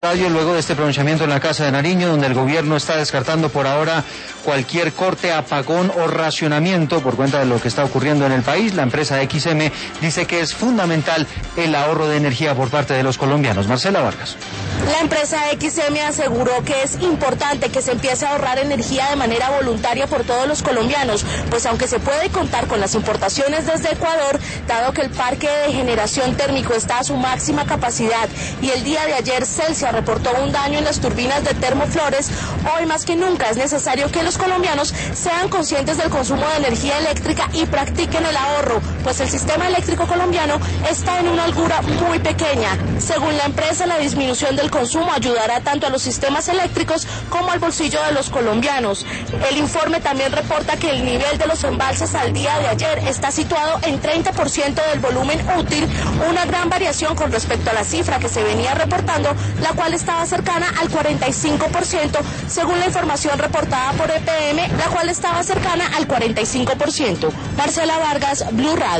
Luego de este pronunciamiento en la Casa de Nariño, donde el gobierno está descartando por ahora cualquier corte, apagón o racionamiento por cuenta de lo que está ocurriendo en el país, la empresa XM dice que es fundamental el ahorro de energía por parte de los colombianos. Marcela Vargas. La empresa XM aseguró que es importante que se empiece a ahorrar energía de manera voluntaria por todos los colombianos, pues aunque se puede contar con las importaciones desde Ecuador, dado que el parque de generación térmico está a su máxima capacidad y el día de ayer Celsia reportó un daño en las turbinas de Termoflores, hoy más que nunca es necesario que los colombianos sean conscientes del consumo de energía eléctrica y practiquen el ahorro, pues el sistema eléctrico colombiano está en una holgura muy pequeña. Según la empresa, la disminución del consumo ayudará tanto a los sistemas eléctricos como al bolsillo de los colombianos. El informe también reporta que el nivel de los embalses al día de ayer está situado en 30% del volumen útil, una gran variación con respecto a la cifra que se venía reportando, la cual estaba cercana al 45%, según la información reportada por EPM, la cual estaba cercana al 45%. Marcela Vargas, Blue Radio.